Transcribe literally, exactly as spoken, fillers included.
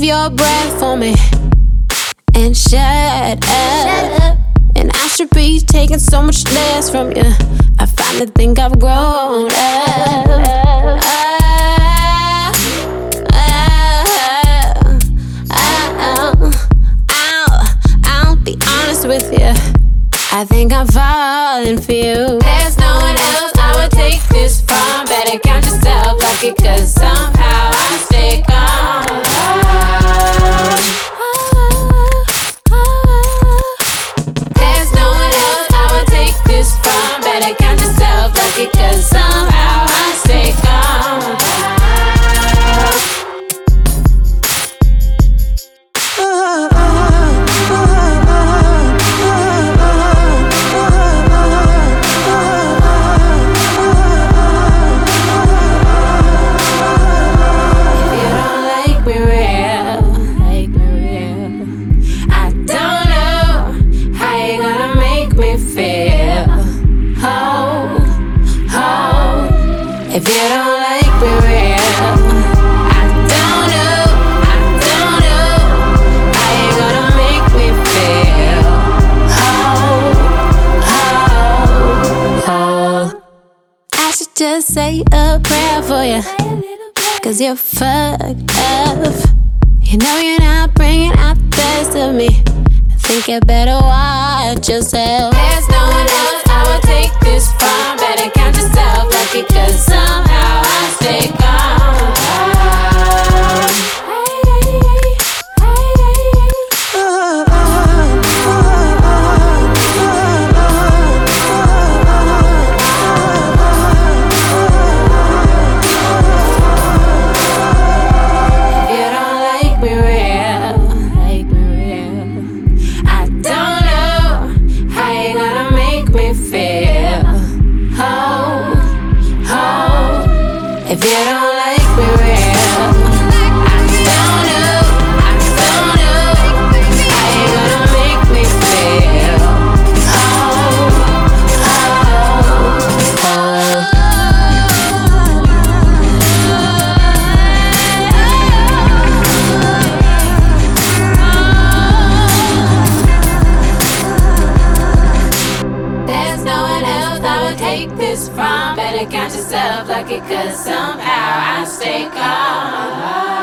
your breath for me and shut up. And I should be taking so much less from you. I finally think I've grown up. Ah, ah, ah, ah, I'll be honest with you, I think I'm falling for you. There's no one else I would take this from. Better count yourself lucky, cause somehow I stay calm. There's no one else I would take this from. Better count yourself lucky, cause somehow I stay calm. If you don't like me real, I don't know, I don't know how you gonna make me feel whole, whole, whole. I should just say a prayer for you, cause you're fucked up. You know you're not bringing out the best of me. I think you better watch yourself. There's no one else I will take this from. Better count yourself lucky, cause somehow I stay calm. If you don't like me real, like me real, I don't know how you gonna make me feel whole, whole. If you don't like me real, I don't know, I don't know how you gonna make me feel whole, whole, whole. There's no one else I would take this from. Better count yourself lucky, cause somehow I stay calm.